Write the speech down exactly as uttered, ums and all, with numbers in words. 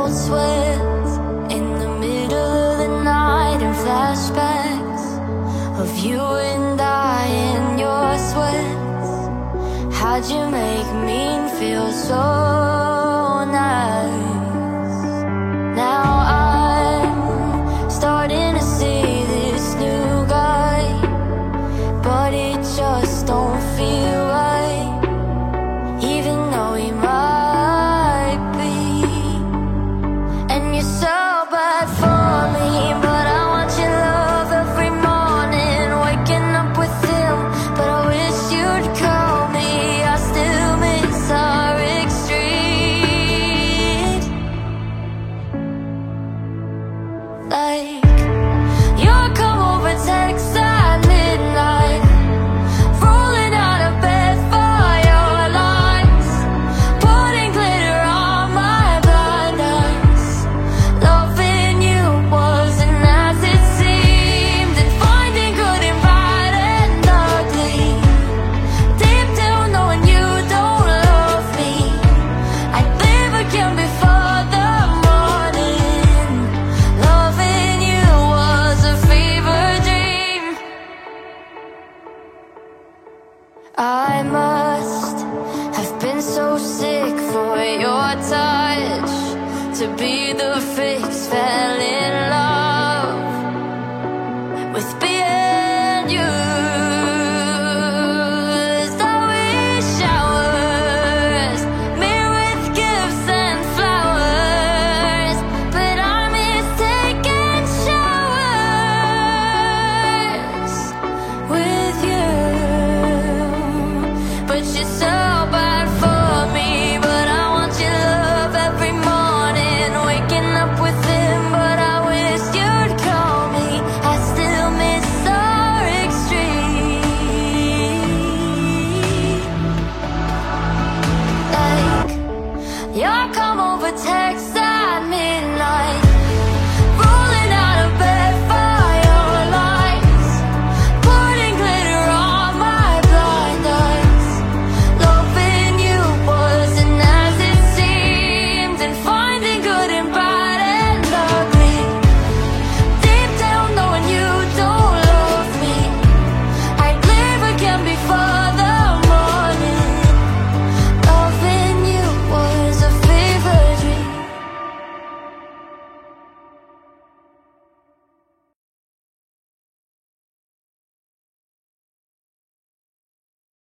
cold sweats in the middle of the night, and flashbacks of you and I in your sweats. How'd you make me feel so nice? Now I'm starting to see this new guy, but it just don't feel right, even though he might be. And you're so bad for me, but I want your love every morning, waking up with him, but I wish you'd call me. I still miss our extremes. Like, you'll come over text at midnight, rolling out of bed for your lines, putting glitter on my blind eyes. Loving you wasn't as it seemed, and finding good and bad and ugly. Deep down knowing you don't love me, I'd live again before the morning. Loving you was a fever dream. I must have been so sick for your touch to be the fix. Fell in love with being used. I wish showers, mirror with gifts and flowers, but I miss taking showers with you. But you're so bad for me, but I want your love every morning, waking up with him, but I wish you'd call me. I still miss our extremes. Like, you'll come over text